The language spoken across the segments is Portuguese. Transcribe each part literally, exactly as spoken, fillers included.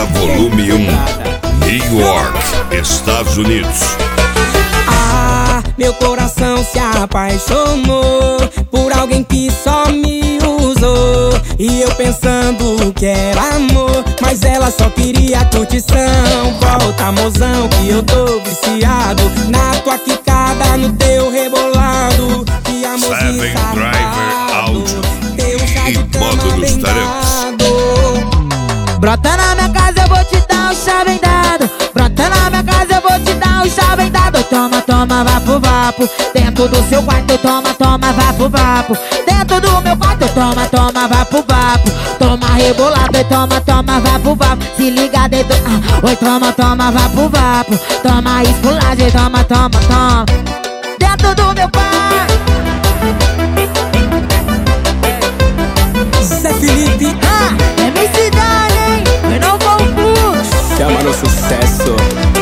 Volume um, New York, Estados Unidos. Ah, meu coração se apaixonou por alguém que só me usou. E eu pensando que era amor, mas ela só queria curtição. Volta, mozão, que eu tô viciado na tua quicada, no teu rebolado. Que amorzinho Seven safado, Driver Áudio teu chá de e cama modo dos bem talentos. dado. Brota na minha casa, eu vou te dar um chá bem dado. Brota na minha casa, eu vou te dar um chá bem dado. Toma, toma, vapo, vapo. Dentro do seu quarto, toma, toma, vapo, vapo. Dentro do meu quarto, toma, toma, vapo, vapo. Toma rebolado e toma, toma, vapo, vapo. Se liga dentro, ah, oi, toma, toma, vapo, vapo. Toma esculagem, toma, toma, toma. Dentro do meu quarto. Zé Felipe, Ah, é minha cidade, hein? Eu não vou puxo. chama no sucesso.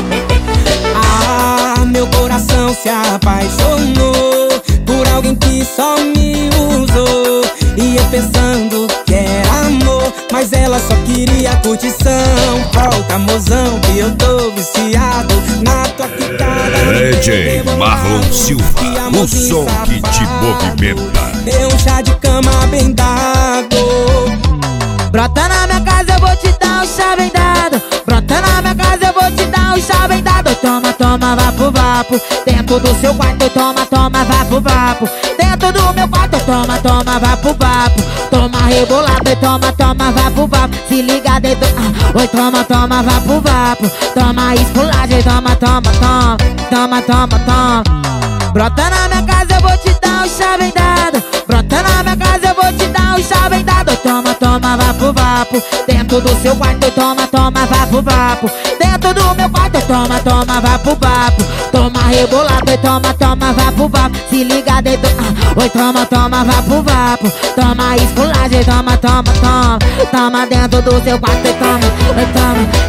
Ah, meu coração se apaixonou por alguém que só me usou. E eu pensando que era amor, mas ela só queria curtição. Volta, mozão, que eu tô viciado na tua quicada. D J Marlon Silva, o som que te movimenta. Deu um chá de cama bem dado. Brota na minha casa, eu vou te dar um chá bem dado. Brota na minha casa, eu vou te dar um chá bem dado. Toma, toma, vapo, vapo. Dentro do seu quarto, toma, toma, vapo, vapo. Dentro do meu quarto, toma, toma, vapo, vapo. Toma rebolado e toma, toma, vapo, vapo. Se liga dentro, ah, oi, toma, toma, vapo, vapo. Toma esculagem, toma, toma, toma. Toma, toma, toma. Brota na minha casa, eu vou te dar um chá bem dado. Brota na minha casa, eu vou te dar um chá bem dado. Toma, toma, vapo, vapo. Dentro do seu quarto, toma, toma, vapo, vapo. Dentro do meu quarto, toma, toma, vapo, vapo. Toma rebolado e toma, toma, vapo, vapo. Se liga dentro, ah, oi, toma, toma, vapo, vapo. Toma esculagem, toma, toma, toma. Toma dentro do seu quarto e toma, oi, toma.